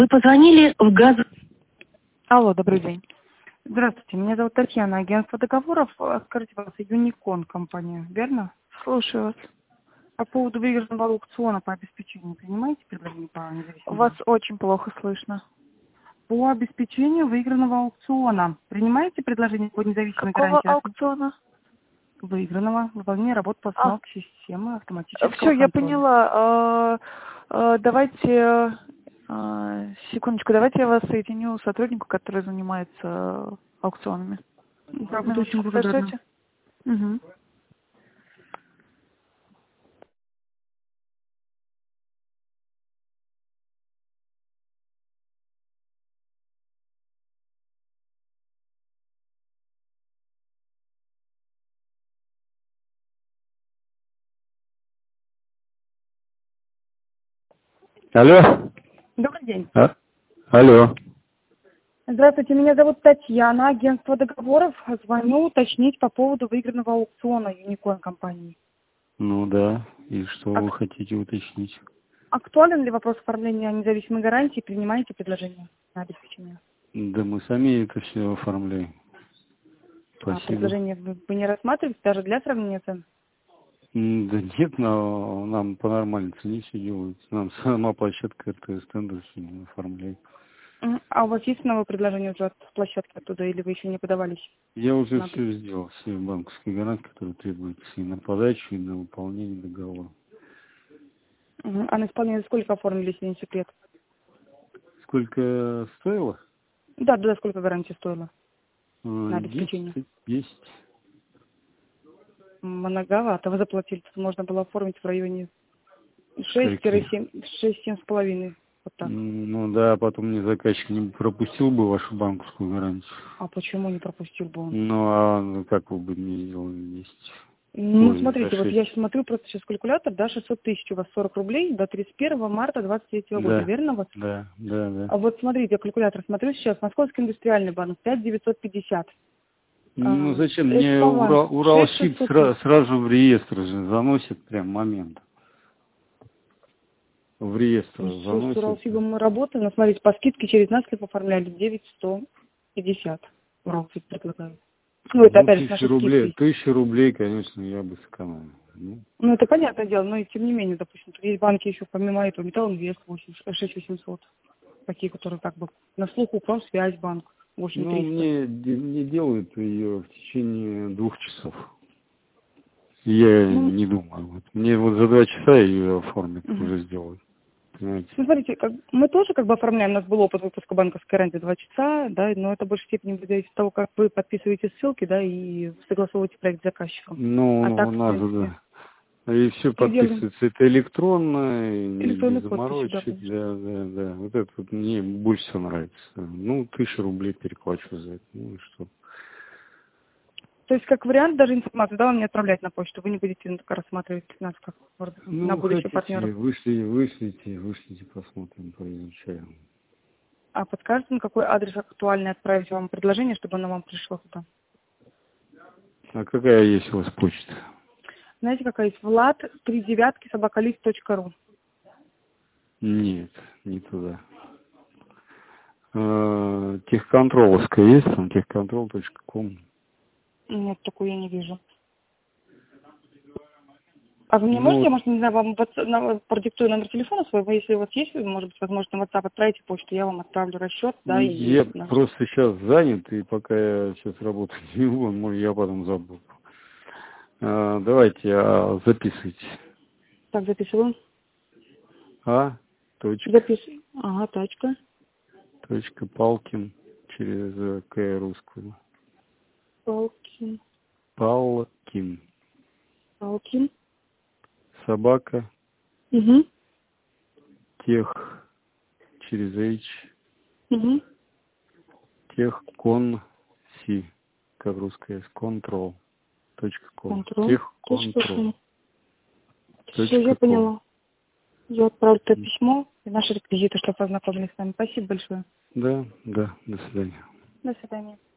Вы позвонили в газ... Алло, добрый день. Здравствуйте, меня зовут Татьяна, агентство договоров. Скажите, пожалуйста, Юникон компания, верно? Слушаю вас. По поводу выигранного аукциона по обеспечению принимаете предложение по независимому? Вас очень плохо слышно. По обеспечению выигранного аукциона принимаете предложение по независимой Какого гарантии? аукциона? Выигранного, выполнение работ по установке системы автоматического Все, я контроля. поняла. Давайте, секундочку, давайте я вас соединю с сотрудником, который занимается аукционами. Да, буду очень благодарна. Угу. Алло. Добрый день. Алло. Здравствуйте, меня зовут Татьяна, агентство договоров. Звоню уточнить по поводу выигранного аукциона Юникон компании. Ну да. И что вы хотите уточнить? Актуален ли вопрос оформления независимой гарантии? Принимаете предложение на обеспечение? Да мы сами это все оформляем. Спасибо. Предложение вы не рассматриваете даже для сравнения цен? Да нет, но нам по нормальной цене все делается. Нам сама площадка РТС тендер все оформляет. А у вас есть новое предложение уже от площадки оттуда, или вы еще не подавались? Я уже все сделал, все банковские гарантии, которые требуются и на подачу, и на выполнение договора. А на исполнение сколько оформили, если не секрет? Сколько стоило? Да, сколько гарантия стоила? На 10. обеспечение. 10. Многовато. Вы заплатили, можно было оформить в районе 6-7,5. Вот так. Ну да, потом мне заказчик не пропустил бы вашу банковскую гарантию. А почему не пропустил бы он? Ну а как вы бы мне сделали 10? Ну, смотрите, вот я сейчас смотрю, просто сейчас калькулятор, да, 600 тысяч у вас 40 рублей до 31 марта 23 года, верно вот? Да. А вот смотрите, я калькулятор смотрю сейчас, Московский индустриальный банк, 5950. Ну зачем? Мне Уралсиб сразу в реестр же заносит прям момент. В реестр заносит. С Уралсибом мы работаем, но смотрите, по скидке через нас оформляли 9150. Уралсиб предлагаю. Ну, это опять же наши скидки. 1000 рублей, конечно, я бы сэкономил. Ну, это понятное дело, но и тем не менее, допустим, есть банки еще помимо этого, Металлинвест 6800. Такие, которые как бы на слуху, Промсвязьбанк 8300. Ну, мне делают ее в течение 2 часов. Я не думаю. Вот. Мне вот за 2 часа ее оформят, уже сделают. Понимаете? Ну, смотрите, мы тоже как бы оформляем, у нас был опыт выпуска банковской гарантии 2 часа, да, но это в большей степени зависит от того, как вы подписываете ссылки, да, и согласовываете проект с заказчиком. Ну, так, у нас, да. И все подписывается, это электронно, и без заморочек, да. Вот это вот мне больше всего нравится. Ну, 1000 рублей переплачу за это, ну и что. То есть, как вариант, даже информацию, да, вам не отправлять на почту, вы не будете рассматривать нас как на будущих партнеров. Вышлите, посмотрим, поизучаем. А подскажете, на какой адрес актуальный отправить вам предложение, чтобы оно вам пришло туда? А какая есть у вас почта? Знаете, какая есть? vlad39@list.ru. Нет, не туда. Техконтроловская есть, там техконтрол.com. Нет, такую я не вижу. А вы мне можете, я, может, не знаю, вам продиктую номер телефона своего, если у вас есть, может быть, возможно, на WhatsApp отправите почту, я вам отправлю расчет, да, Я просто сейчас занят, и пока я сейчас работаю не могу, я потом забуду. Давайте, записывайте. Так, записываю. Записывай. Ага, точка. Точка Палкин через К русскую. Палкин. Собака. Тех через H. Техконси, как русская, control. Техконтрол. Все, я поняла. Я отправлю это письмо и наши реквизиты, чтобы познакомились с вами. Спасибо большое. Да, до свидания. До свидания.